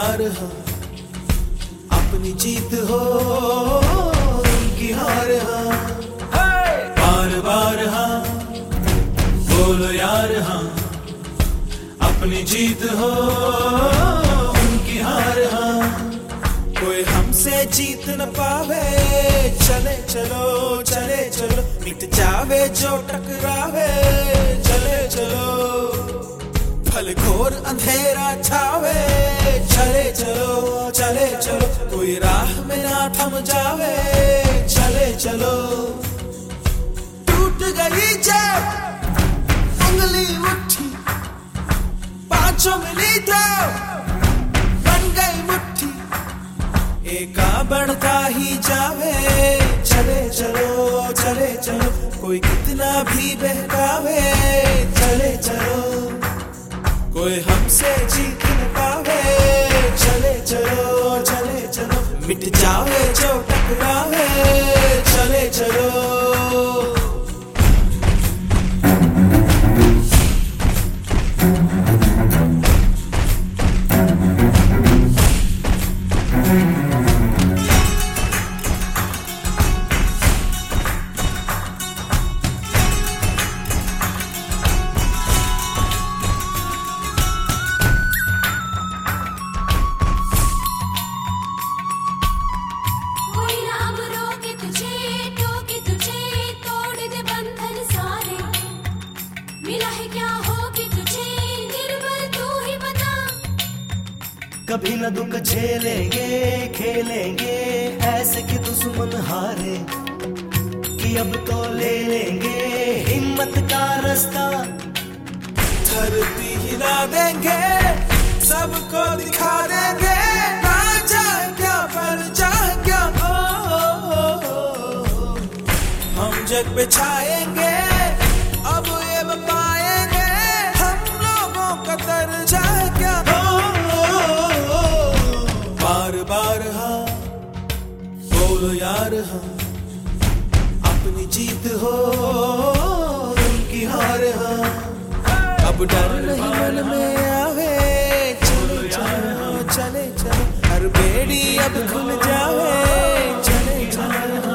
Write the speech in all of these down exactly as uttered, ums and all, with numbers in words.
यार हाँ, अपनी जीत हो उनकी हार हाँ, बार बार हाँ बोलो यार हाँ, अपनी जीत हो उनकी हार हाँ। कोई हमसे जीत न पावे, चले चलो चले चलो, मिट जावे जो टकरावे, चले चलो भले घोर अंधेरा छावे, चले चलो चले चलो, कोई राह में ना थम जावे, चले चलो। टूट गई जब उंगली उठी, पांचों मिली तो बन गई मुट्ठी, एका बढ़ता ही जावे, चले चलो चले चलो, कोई कितना भी बहकावे, चले चलो कोई हमसे जीत न पावे, चले चलो चले चलो, मिट जावे जो टकरावे, चले चलो। कभी न दुख झेलेंगे खेलेंगे ऐसे कि दुश्मन हारे, कि अब तो ले लेंगे हिम्मत का रास्ता, धरती हिला देंगे सबको दिखा देंगे, ना जाए क्या पर जाए क्या, ओ, ओ, ओ, ओ, हम जग पे छाएंगे अब ये बताएंगे, हम लोगों का दर्जा है क्या, बार बार हाँ बोलो यार हाँ, अपनी जीत हो उनकी हार हाँ, अब डर नहीं मन में आवे, चले चलो चले चलो, हर बेड़ी अब खुल जावे, चले चलो।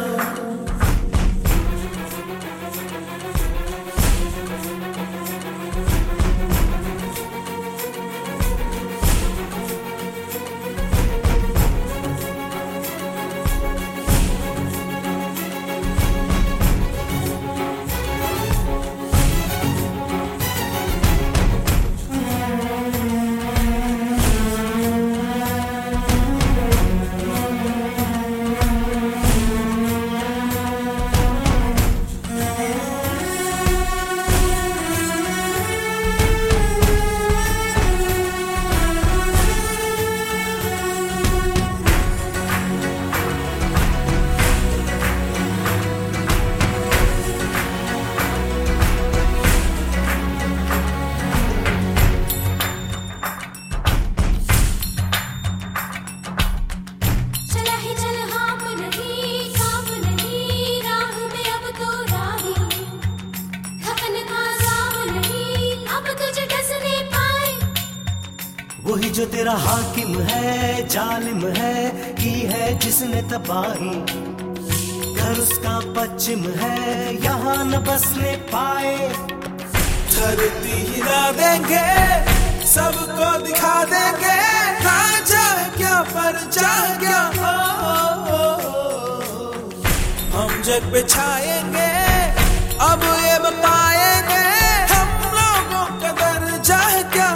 वही जो तेरा हाकिम है जालिम है, की है जिसने तबाही, घर उसका पश्चिम है यहाँ न बसने पाए, धरती हिला देंगे सबको दिखा देंगे, ना जाए क्या पर जाए क्या, ओ, ओ, ओ, हम जग पे छाएंगे अब ये बताएंगे, हम लोगों का दर्जा है क्या,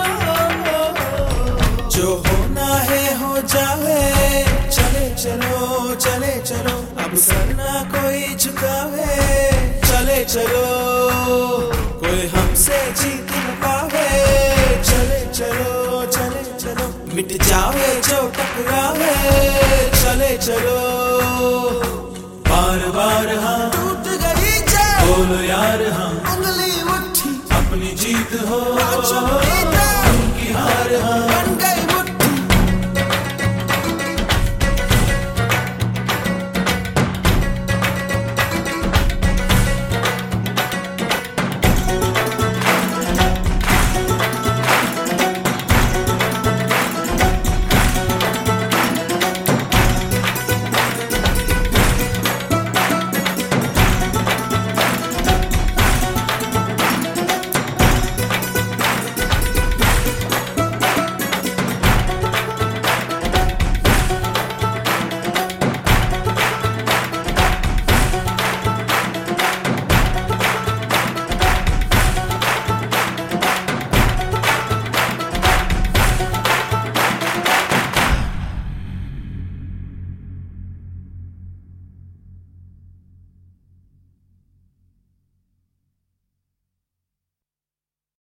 जो होना है हो जावे, चले चलो चले चलो, अब सर ना कोई झुकावे, चले चलो कोई हमसे जीत न पावे, चले चलो चले चलो, मिट जावे जो टकरावे, चले चलो बार बार हाँ टूट गई जब बोलो यार हाँ, उंगली उठी अपनी जीत हो।